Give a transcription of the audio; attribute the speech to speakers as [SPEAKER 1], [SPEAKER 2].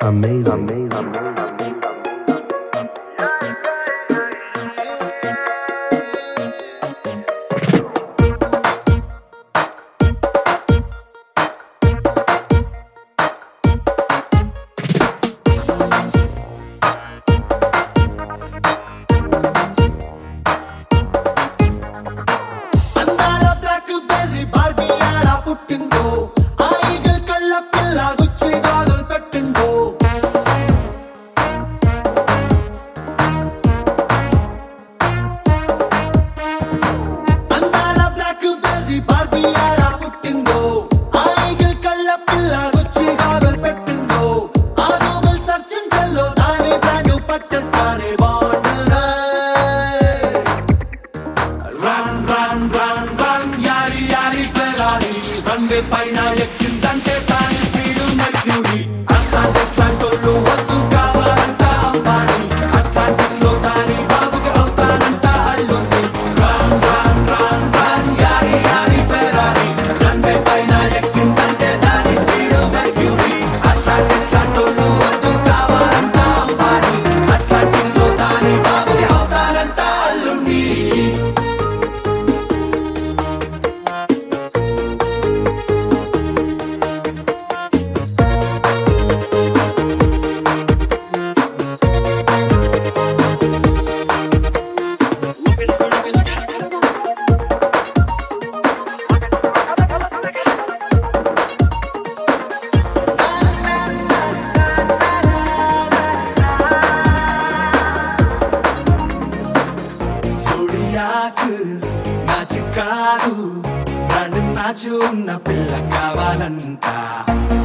[SPEAKER 1] amazing.
[SPEAKER 2] Runway paina ekkindante tani speed mercury Atlantic వద్దు కావాలంట Ambani Atlantic లో tani బాబుకి అవుతానంట అల్లుంది Run run run run yari yari Ferrari Runway paina ekkindante tani speed mercury Atlantic వద్దు కావాలంట Ambani Atlantic లో tani బాబుకి అవుతానంట అల్లుంది నాచి కాదు నన్ను నాచు ఉన్న పిల్ల కావాలంట